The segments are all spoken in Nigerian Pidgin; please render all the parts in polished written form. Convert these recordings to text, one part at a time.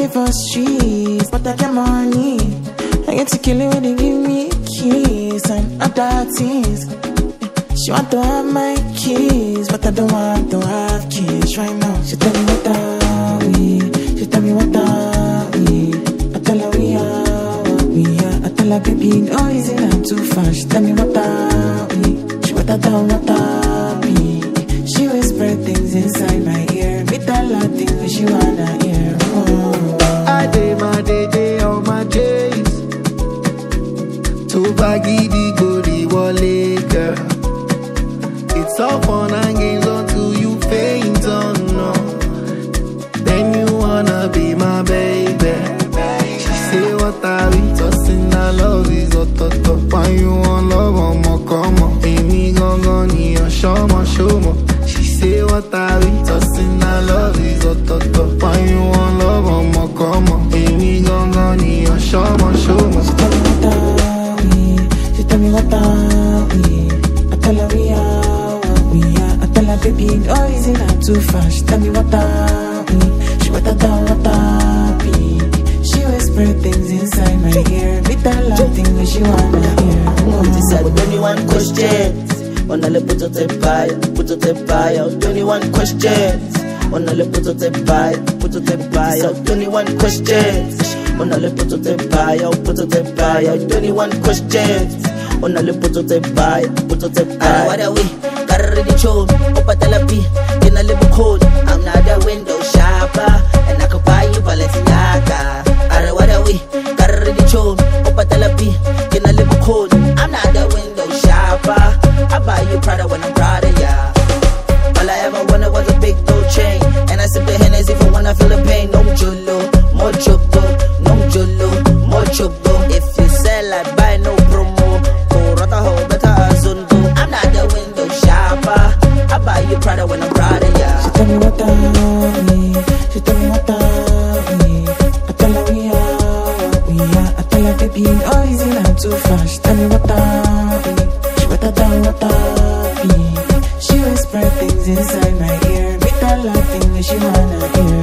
for streets, but I get money. I get to kill it when they give me keys and other things. She want to have my keys, but I don't want to have kids right now. She tell me what are we? She tell me what are we? I tell her we are what we are. I tell her baby, no easy, not too fast. She tell me what are we? She what I don't what are we? She whisper things inside my ear. Me tell her things she wanna hear. I day my day on my days. To baggy the goody wallet, girl. It's all fun and games until you faint, oh no. Then you wanna be my baby. She say what are we tossing? I love is a toto. Why you want love, I'ma come on. Amy gon' need a show me. She say what are we tossing? I love is a toto. Why you want love, I'ma come on. Amy gon' need a show me. She tell me what are we? I tell her we are what we are. I tell her baby, no easy, not too fast. She tell me what are we? She what I don't what are we? She whisper things inside my ear. Me tell her things she wanna hear. She said 21 questions. On alle put it by 21 questions. On alle put it by 21 questions. On alle put it by 21 questions. On alle put it by what are we? Carry the chone, up at the in a little code. I'm not a window shopper, and I could buy you Balenciaga. Are what are we? Carry the chone, up at the in a little code. I'm not a window shopper. I buy you Prada when I'm proud of ya. All I ever wanted was a big gold chain, and I sip the Hennessy for when I feel the pain. No jolo, more choco, no jolo, more choco. If you sell, I buy no promo. Go rata ho, better azundo. I'm not the window shopper. I buy you Prada when I'm proud of ya. She tell me what are we? She tell me what are we? I tell her we are what we are. I tell her baby, no easy, not too fast. She tell me what are we? She what I don't what are we? She whisper things inside my ear. Me tell her things she wanna hear.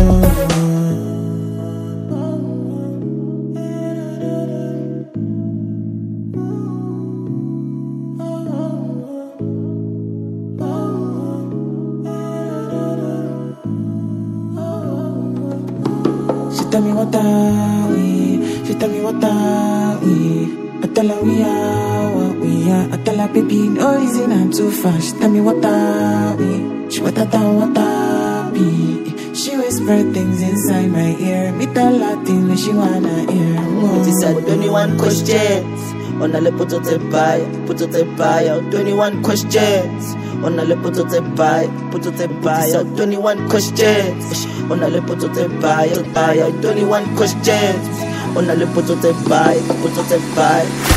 She tell me what are we? She tell me what are we? I tell her we are what we are. I tell her baby, no easy, not too fast. She tell me what are we? She what I don't what are we? She whisper things inside my ear. Me tell her things she wanna hear. She said 21 questions. On alle put it by 21 questions. On alle put it by 21 questions. On alle put it by 21 questions. On alle put it by